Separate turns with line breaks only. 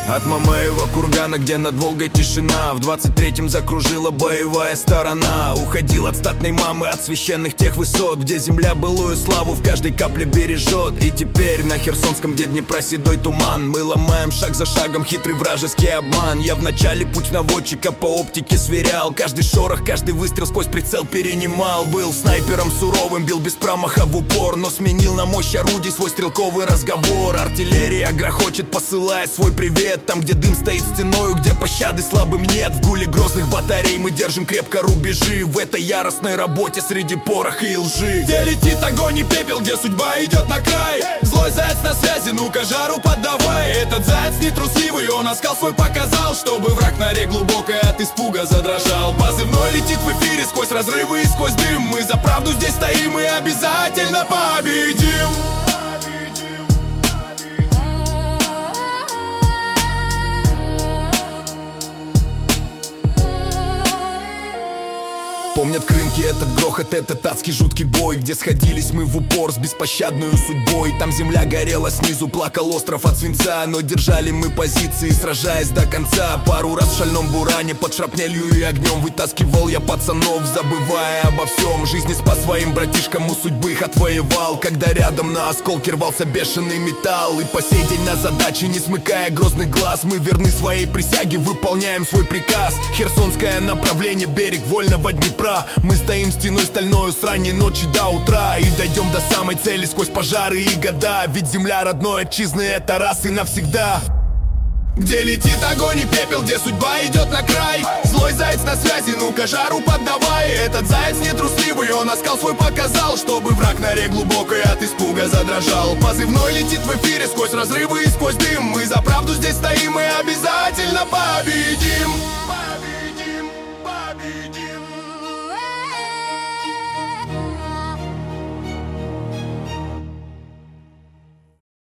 От Мамаева кургана, где над Волгой тишина, в 23-м закружила боевая сторона. Уходил от статной мамы, от священных тех высот, где земля былую славу в каждой капле бережет. И теперь на Херсонском, где Днепра седой туман, мы ломаем шаг за шагом хитрый вражеский обман. Я в начале путь наводчика по оптике сверял, каждый шорох, каждый выстрел сквозь прицел перенимал. Был снайпером суровым, бил без промаха в упор, но сменил на мощь орудий свой стрелковый разговор. Артиллерия грохочет, посылая свой привет там, где дым стоит стеною, где пощады слабым нет. В гуле грозных батарей мы держим крепко рубежи, в этой яростной работе среди пороха и лжи. Где летит огонь и пепел, где судьба идет на край. Злой заяц на связи, ну-ка жару поддавай. Этот заяц не трусливый, он оскал свой показал, чтобы враг на норе глубокой от испуга задрожал. Позывной летит в эфире сквозь разрывы и сквозь дым. Мы за правду здесь стоим и обязательно победим. Помнят крынки этот грохот, этот адский жуткий бой, где сходились мы в упор с беспощадной судьбой. Там земля горела снизу, плакал остров от свинца, но держали мы позиции, сражаясь до конца. Пару раз в шальном буране под шрапнелью и огнем вытаскивал я пацанов, забывая обо всем. Жизни спас своим братишкам, у судьбы их отвоевал, когда рядом на осколки рвался бешеный металл. И по сей день на задаче, не смыкая грозный глаз, мы верны своей присяге, выполняем свой приказ. Херсонское направление, берег вольного Днепра. Мы стоим стеной стальною с ранней ночи до утра и дойдем до самой цели сквозь пожары и года. Ведь земля родной отчизны — это раз и навсегда. Где летит огонь и пепел, где судьба идет на край. Злой заяц на связи, ну-ка жару поддавай. Этот заяц не трусливый, он оскал свой показал, чтобы враг на норе глубокой от испуга задрожал. Позывной летит в эфире сквозь разрывы и сквозь дым. Мы за правду здесь стоим и обязательно победим.